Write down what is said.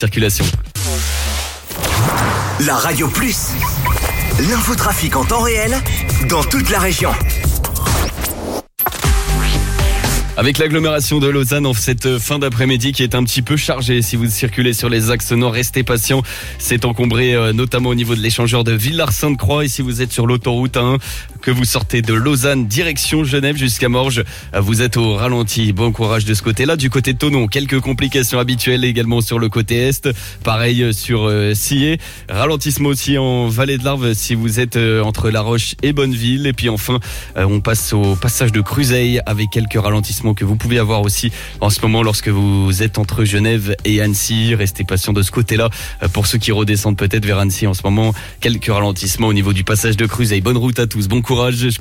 Circulation. La Radio Plus. L'infotrafic en temps réel dans toute la région. Avec l'agglomération de Lausanne en cette fin d'après-midi qui est un petit peu chargée. Si vous circulez sur les axes nord, restez patient. C'est encombré notamment au niveau de l'échangeur de Villars-Sainte-Croix. Et si vous êtes sur l'autoroute 1, que vous sortez de Lausanne, direction Genève jusqu'à Morges, vous êtes au ralenti. Bon courage de ce côté-là. Du côté de Thonon, quelques complications habituelles également sur le côté est. Pareil sur Sillé. Ralentissement aussi en Vallée de l'Arve si vous êtes entre La Roche et Bonneville. Et puis enfin, on passe au passage de Cruzeil avec quelques ralentissements que vous pouvez avoir aussi en ce moment lorsque vous êtes entre Genève et Annecy. Restez patient de ce côté-là. Pour ceux qui redescendent peut-être vers Annecy en ce moment, quelques ralentissements au niveau du passage de Cruzeil. Bonne route à tous, bon courage.